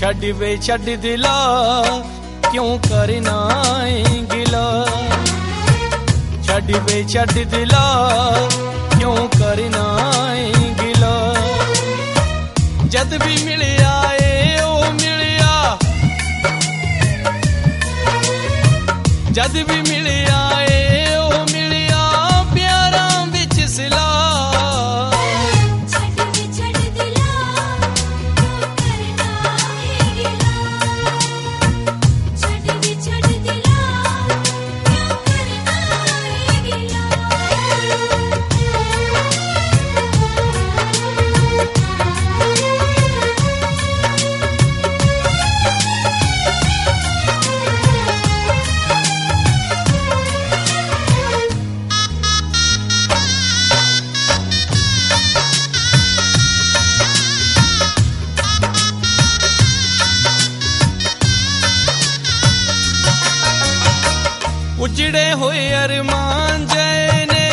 छड़ वे छड़ दिला क्यों करना है गिला। छड़ वे छड़ दिला क्यों करना है गिला। जद भी मिलिया ए ओ मिलिया, जद भी मिलिया ए ओ मिलिया प्यारा विच सिला। उजड़े हुए अरमान जय ने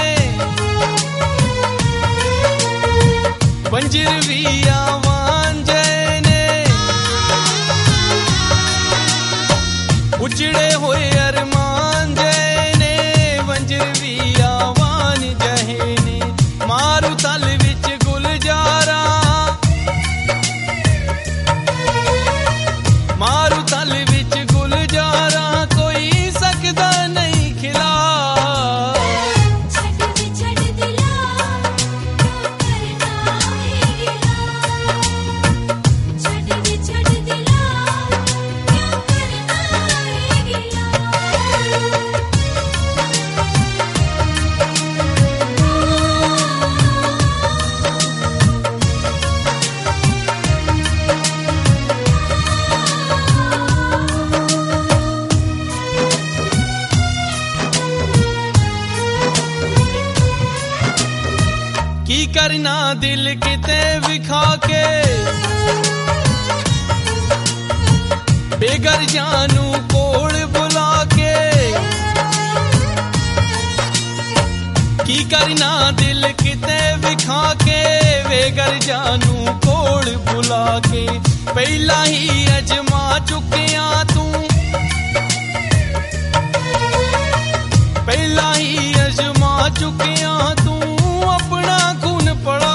बंजर भी आवान जय ने। उजड़े हुए अरमान जय ने बंजर भी आवान जय ने। मारू तल विच गुलजारा, मारू तल विच गुलजारा कोई सकदा नहीं खिला। की करना दिल किते विखा के बेगर जानू कोल बुला के। की करना दिल किते विखा के बेगर जानू कोल बुला के। पहला ही अजमा चुकिया तू, पहला ही अजमा चुकिया तू अपना खून पड़ा।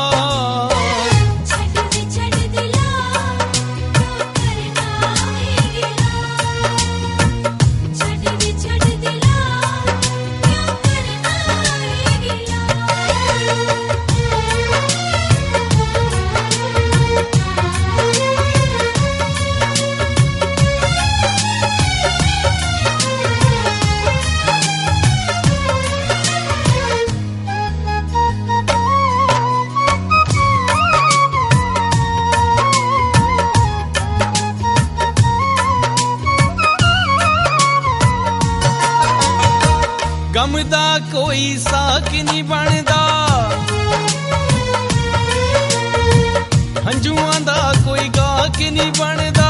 गम दा कोई साक नहीं बनदा, हंजुआं दा कोई गाहक नहीं बनदा।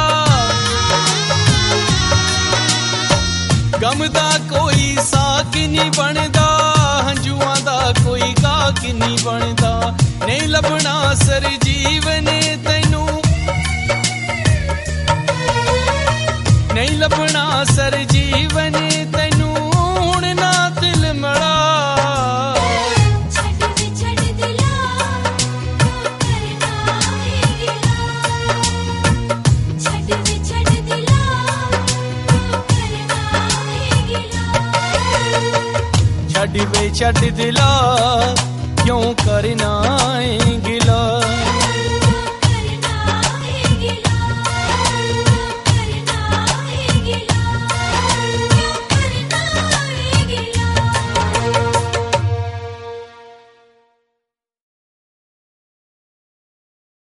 गम दा कोई साक नहीं बनदा, हंजुआं दा कोई गाहक नहीं बनदा। नहीं लभना सर जीवन तैनू, नहीं लभना सर जीवन तैनू हुण ना दिल मड़ा। छड़ वे छड़ दिला क्यों करना है